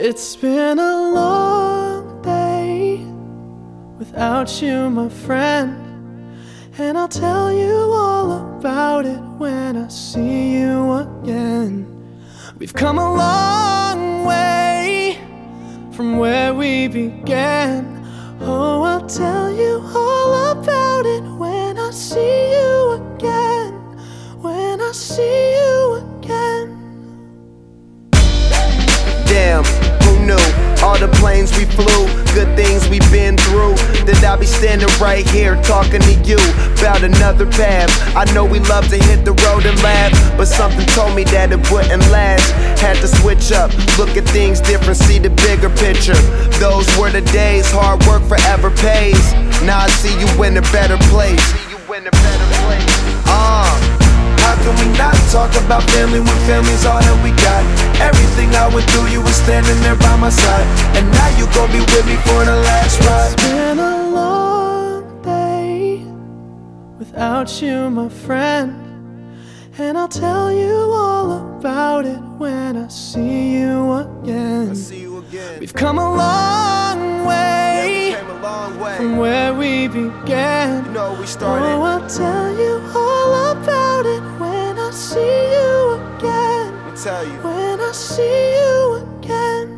It's been a long day without you, my friend, and I'll tell you all about it when I see you again. We've come a long way from where we began. Oh, I'll tell you all about it when I see you again. When I see you again. Damn, who knew? All the planes we flew, good things we've been through. That I'll be standing right here talking to you about another path. I know we love to hit the road and laugh, but something told me that it wouldn't last. Had to switch up, look at things different, see the bigger picture. Those were the days, hard work forever pays. Now I see you in a better place. How can we not talk about family when family's all that we got? Everything I went through, you were standing there by my side, and now you gon' be with me for the last ride. It's been a long day without you, my friend, and I'll tell you all about it when I see you again. We've come a long way, from where we began. You know we started. Oh, I'll tell you all about it when I see you again. Let me tell you. When I see you again.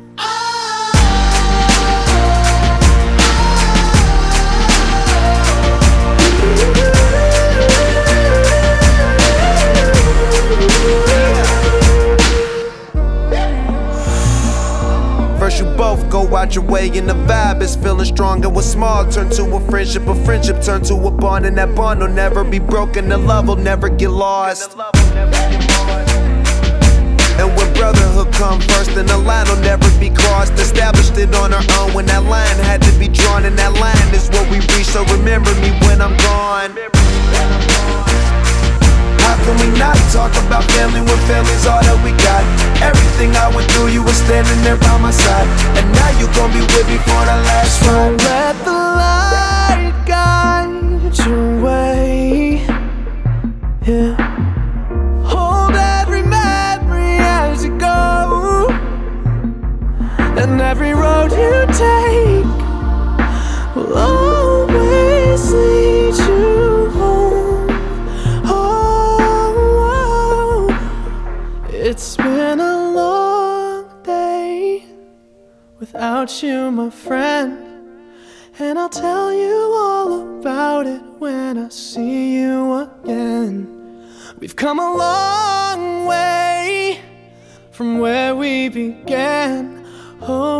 First you both go out your way and the vibe is feeling strong, and what's small turn to a friendship turn to a bond, and that bond will never be broken, the love will never get lost. And when brotherhood come first, then the line will never be crossed. Established it on our own when that line had to be drawn, and that line is what we reach, so remember me when I'm gone. How can we not talk about family when family's all that we got? Everything I went through, you were standing there by my side, and now you gon' be with me for the last ride. Let the light guide your way, yeah. Hold every memory as you go, and every road you take will always lead you home. Oh, it's been a long day without you, my friend, and I'll tell you all about it when I see you again. We've come a long way from where we began. Oh,